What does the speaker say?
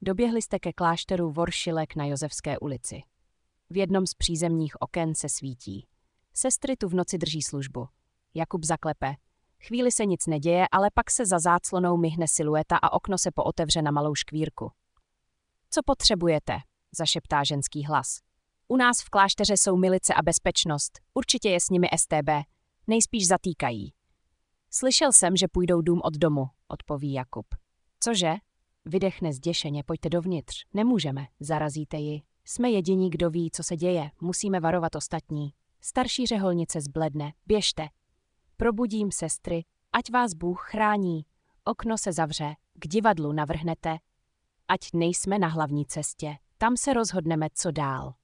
Doběhli jste ke klášteru Voršilek na Josefské ulici. V jednom z přízemních oken se svítí. Sestry tu v noci drží službu. Jakub zaklepe. Chvíli se nic neděje, ale pak se za záclonou myhne silueta a okno se pootevře na malou škvírku. Co potřebujete? Zašeptá ženský hlas. U nás v klášteře jsou milice a bezpečnost. Určitě je s nimi STB. Nejspíš zatýkají. Slyšel jsem, že půjdou dům od domu, odpoví Jakub. Cože? Vydechne zděšeně, pojďte dovnitř. Nemůžeme, zarazíte ji. Jsme jediní, kdo ví, co se děje. Musíme varovat ostatní. Starší řeholnice zbledne. Běžte. Probudím sestry, ať vás Bůh chrání. Okno se zavře, k divadlu navrhnete. Ať nejsme na hlavní cestě, tam se rozhodneme, co dál.